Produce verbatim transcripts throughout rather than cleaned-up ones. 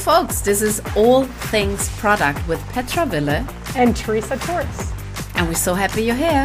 folks, this is All Things Product with Petra Wille and Teresa Torres. And we're so happy you're here.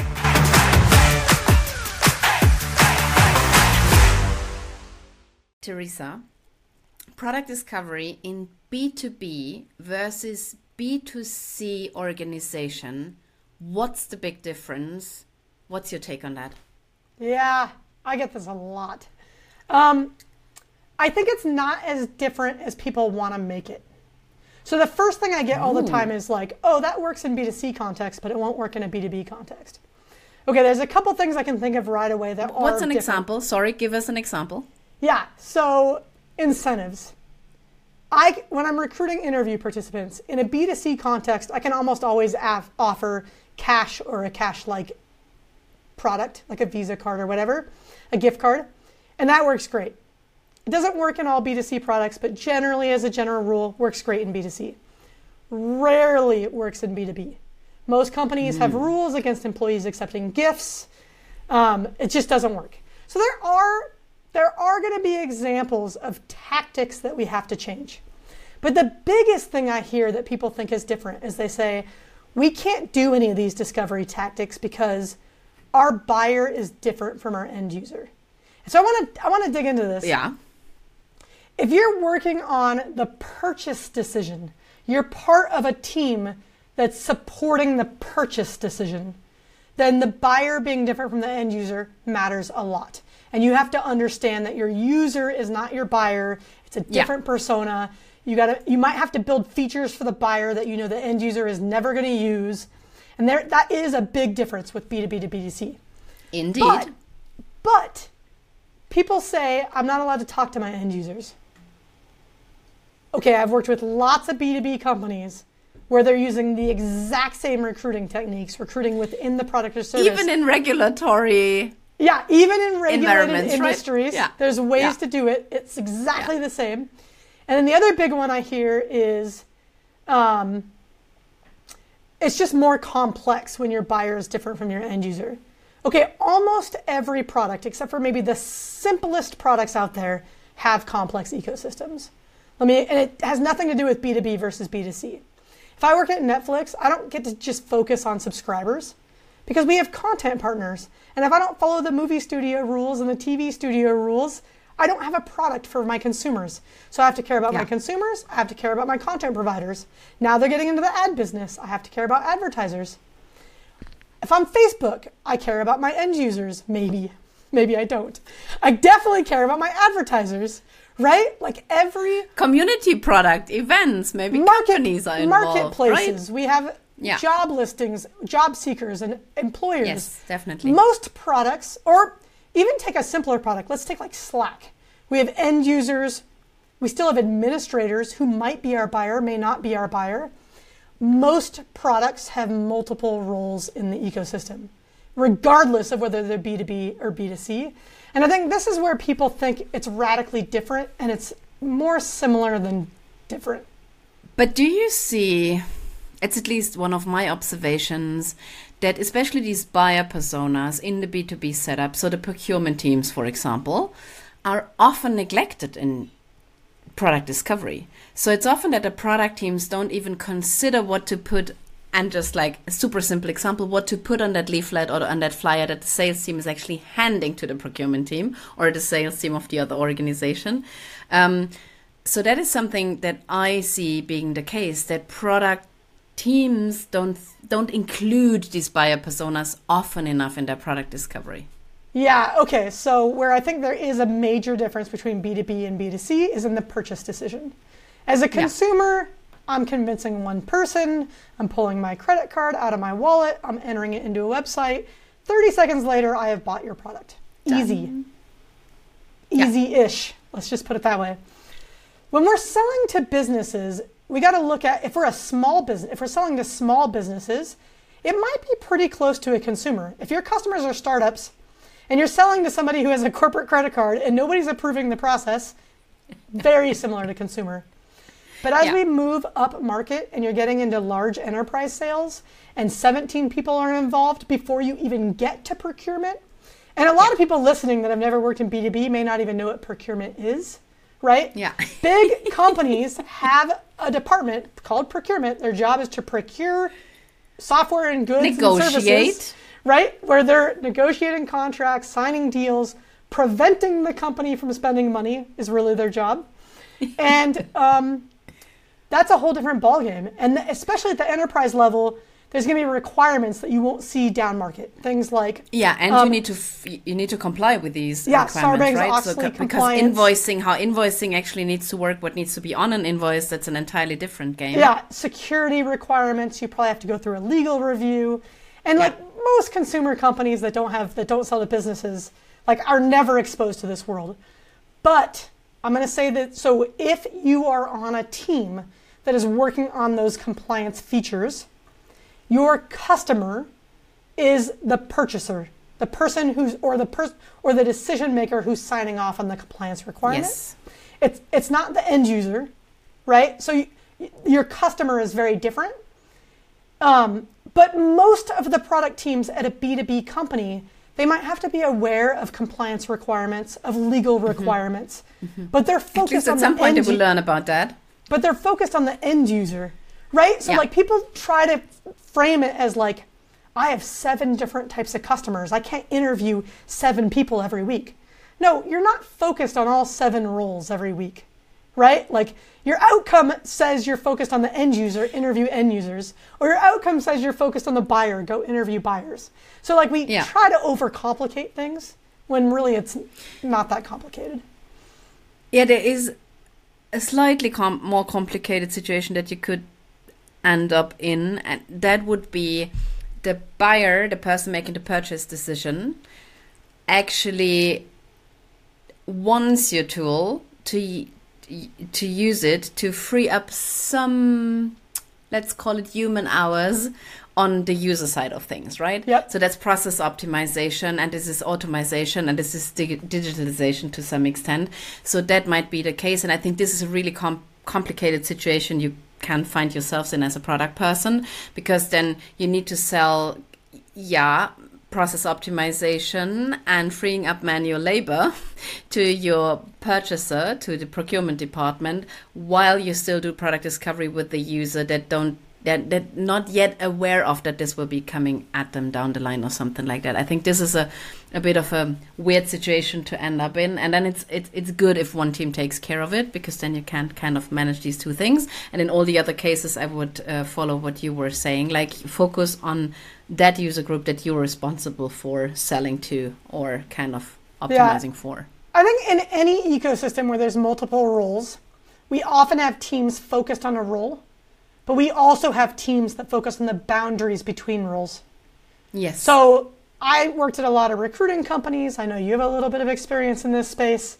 Teresa, product discovery in B two B versus B two C organization, what's the big difference? What's your take on that? Yeah, I get this a lot. Um, I think it's not as different as people want to make it. So the first thing I get all the time is like, oh, that works in B two C context, but it won't work in a B two B context. Okay, there's a couple things I can think of right away that are What's an different. example? Sorry, give us an example. Yeah, so incentives. I, when I'm recruiting interview participants, in a B two C context, I can almost always af- offer cash or a cash-like product, like a Visa card or whatever, a gift card, and that works great. It doesn't work in all B two C products, but generally, as a general rule, works great in B two C. Rarely it works in B two B. Most companies mm. have rules against employees accepting gifts. Um, it just doesn't work. So there are there are going to be examples of tactics that we have to change. But the biggest thing I hear that people think is different is they say, we can't do any of these discovery tactics because our buyer is different from our end user. So I want to I want to dig into this. Yeah. If you're working on the purchase decision, you're part of a team that's supporting the purchase decision, then the buyer being different from the end user matters a lot. And you have to understand that your user is not your buyer. It's a different yeah. persona. You gotta you might have to build features for the buyer that you know the end user is never going to use. And there that is a big difference with B two B to B two C. Indeed. But, but people say, I'm not allowed to talk to my end users. Okay, I've worked with lots of B two B companies where they're using the exact same recruiting techniques, recruiting within the product or service. Even in regulatory Yeah, even in regulated industries, right? yeah. there's ways yeah. to do it. It's exactly yeah. the same. And then the other big one I hear is um, it's just more complex when your buyer is different from your end user. Okay, almost every product, except for maybe the simplest products out there, have complex ecosystems. Let me, and it has nothing to do with B two B versus B two C. If I work at Netflix, I don't get to just focus on subscribers because we have content partners. And if I don't follow the movie studio rules and the T V studio rules, I don't have a product for my consumers. So I have to care about yeah. my consumers. I have to care about my content providers. Now they're getting into the ad business. I have to care about advertisers. If I'm Facebook, I care about my end users. Maybe. Maybe I don't. I definitely care about my advertisers, right? Like every... Community product, events, maybe market, companies are involved, marketplaces. Right? We have yeah. job listings, job seekers, and employers. Yes, definitely. Most products, or even take a simpler product. Let's take like Slack. We have end users. We still have administrators who might be our buyer, may not be our buyer. Most products have multiple roles in the ecosystem, regardless of whether they're B two B or B two C. And I think this is where people think it's radically different, and it's more similar than different. But do you see, it's at least one of my observations, that especially these buyer personas in the B two B setup, so the procurement teams, for example, are often neglected in product discovery. So it's often that the product teams don't even consider what to put, and just like a super simple example, what to put on that leaflet or on that flyer that the sales team is actually handing to the procurement team or the sales team of the other organization. Um, so that is something that I see being the case, that product teams don't don't include these buyer personas often enough in their product discovery. Yeah, okay, so where I think there is a major difference between B two B and B two C is in the purchase decision. As a consumer, yeah. I'm convincing one person, I'm pulling my credit card out of my wallet, I'm entering it into a website. thirty seconds later, I have bought your product. Easy. Done. Easy-ish, yeah. Let's just put it that way. When we're selling to businesses, we got to look at, if we're a small business, if we're selling to small businesses, it might be pretty close to a consumer. If your customers are startups, and you're selling to somebody who has a corporate credit card and nobody's approving the process, very similar to consumer. But as yeah. we move up market and you're getting into large enterprise sales and seventeen people are involved before you even get to procurement, and a lot yeah. of people listening that have never worked in B two B may not even know what procurement is, right? Yeah. Big companies have a department called procurement. Their job is to procure software and goods Negotiate. and services, right? Where they're negotiating contracts, signing deals, preventing the company from spending money is really their job. And um, that's a whole different ballgame. And especially at the enterprise level, there's going to be requirements that you won't see down market. Things like yeah, and um, you need to f- you need to comply with these yeah, requirements, right? Sarbanes-Oxley So, because compliance. invoicing, how invoicing actually needs to work, what needs to be on an invoice, that's an entirely different game. Yeah, security requirements. You probably have to go through a legal review, and Yeah. like most consumer companies that don't have that don't sell to businesses, like are never exposed to this world. But I'm going to say that so if you are on a team that is working on those compliance features, your customer is the purchaser, the person who's or the person or the decision maker who's signing off on the compliance requirement. Yes. It's it's not the end user, right? So you, your customer is very different. Um, but most of the product teams at a B two B company, they might have to be aware of compliance requirements, of legal requirements, mm-hmm. but they're At least focused at on some the point end they will u- learn about that. but they're focused on the end user, right? So Yeah. like people try to frame it as like, I have seven different types of customers. I can't interview seven people every week. No, you're not focused on all seven roles every week, right? Like your outcome says you're focused on the end user, interview end users, or your outcome says you're focused on the buyer, go interview buyers. So like we Yeah. try to overcomplicate things when really it's not that complicated. Yeah, there is a slightly com- more complicated situation that you could end up in, and that would be the buyer, the person making the purchase decision, actually wants your tool to to use it to free up some, let's call it human hours on the user side of things, right? Yep. So that's process optimization, and this is automation, and this is dig- digitalization to some extent. So that might be the case, and I think this is a really com- complicated situation you can find yourselves in as a product person, because then you need to sell, yeah, process optimization and freeing up manual labor to your purchaser, to the procurement department, while you still do product discovery with the user that don't that that not yet aware of that this will be coming at them down the line or something like that. I think this is a, a bit of a weird situation to end up in, and then it's it's it's good if one team takes care of it, because then you can kind of manage these two things. And in all the other cases, I would uh, follow what you were saying, like focus on that user group that you're responsible for selling to or kind of optimizing Yeah. for. I think in any ecosystem where there's multiple roles, we often have teams focused on a role, but we also have teams that focus on the boundaries between roles. Yes. So I worked at a lot of recruiting companies. I know you have a little bit of experience in this space.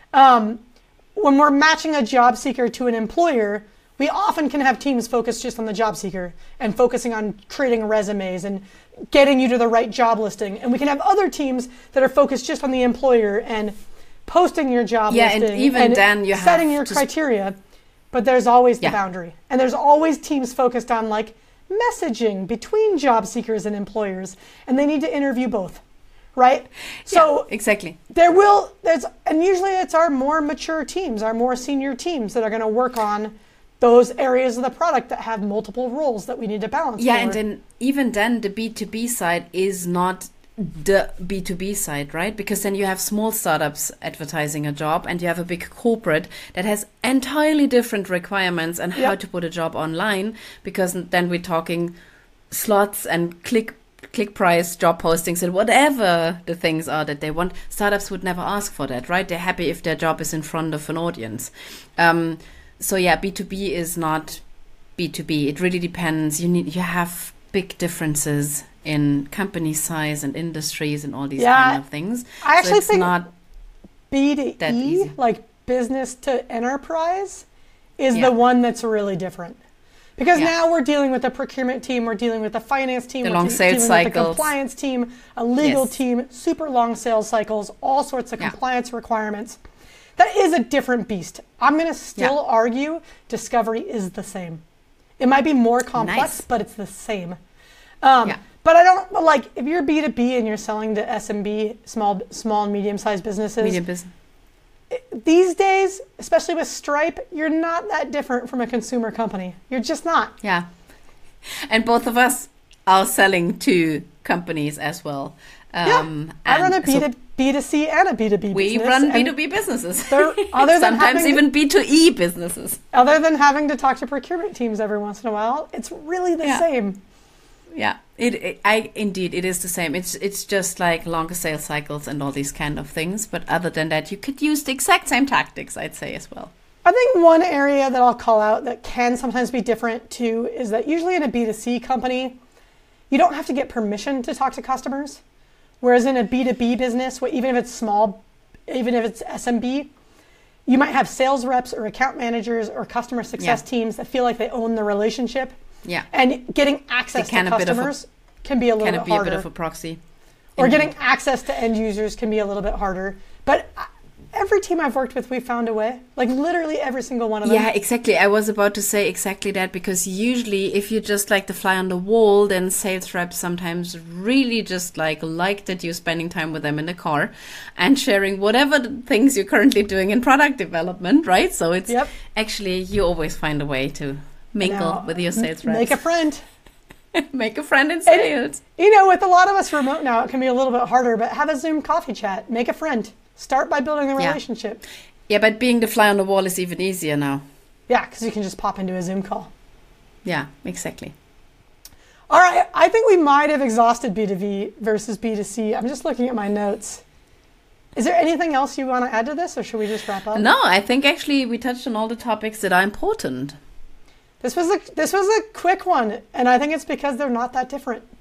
Um, when we're matching a job seeker to an employer, we often can have teams focused just on the job seeker and focusing on creating resumes and getting you to the right job listing. And we can have other teams that are focused just on the employer and posting your job Yeah, and listing even then you setting have your to- criteria. But there's always the Yeah. boundary. And there's always teams focused on like messaging between job seekers and employers. And they need to interview both, right? So Yeah, exactly. there will, there's, and usually it's our more mature teams, our more senior teams that are going to work on those areas of the product that have multiple roles that we need to balance. Yeah, for. and then even then the B two B side is not the B two B side, right? Because then you have small startups advertising a job, and you have a big corporate that has entirely different requirements on how Yep. to put a job online, because then we're talking slots and click click price job postings and whatever the things are that they want. Startups would never ask for that, right? They're happy if their job is in front of an audience. Um, so yeah, B two B is not B two B. It really depends. You need you have big differences in company size and industries and all these Yeah, kind of things. I So actually it's think not B to that E, easy. like business to enterprise, is Yeah. the one that's really different. Because Yeah. now we're dealing with the procurement team, we're dealing with the finance team, The we're long de- sales dealing with the cycles. compliance team, a legal Yes. team, super long sales cycles, all sorts of Yeah. compliance requirements. That is a different beast. I'm going to still Yeah. argue discovery is the same. It might be more complex, Nice. but it's the same. Um, Yeah. But I don't but like if you're B two B and you're selling to S M B, small, small and medium sized businesses. medium business. these days, especially with Stripe, you're not that different from a consumer company. You're just not. Yeah. And both of us are selling to companies as well. Um, yeah. I run a B to B to C and a B to B we business. We run B to B businesses. Other than Sometimes having even to, B to E businesses. Other than having to talk to procurement teams every once in a while, it's really the yeah. same. Yeah, it, it. I indeed, it is the same. It's it's just like longer sales cycles and all these kind of things. But other than that, you could use the exact same tactics, I'd say, as well. I think one area that I'll call out that can sometimes be different too is that usually in a B to C company, you don't have to get permission to talk to customers. Whereas in a B to B business, even if it's small, even if it's S M B, you might have sales reps or account managers or customer success yeah. teams that feel like they own the relationship. Yeah. And getting access to customers a, can be a little bit be harder. Can be a bit of a proxy. Or Indeed. Getting access to end users can be a little bit harder. But every team I've worked with, we found a way. Like literally every single one of them. Yeah, exactly. I was about to say exactly that, because usually if you just like the fly on the wall, then sales reps sometimes really just like like that you're spending time with them in the car and sharing whatever the things you're currently doing in product development, right? So it's yep. actually, you always find a way to mingle now, with your sales reps. Make a friend. Make a friend in sales. And, you know, with a lot of us remote now, it can be a little bit harder, but have a Zoom coffee chat. Make a friend. Start by building the relationship. Yeah, yeah, but being the fly on the wall is even easier now. Yeah, because you can just pop into a Zoom call. Yeah, exactly. All right, I think we might have exhausted B to B versus B to C. I'm just looking at my notes. Is there anything else you want to add to this, or should we just wrap up? No, I think actually we touched on all the topics that are important. This was a this was a quick one, and I think it's because they're not that different.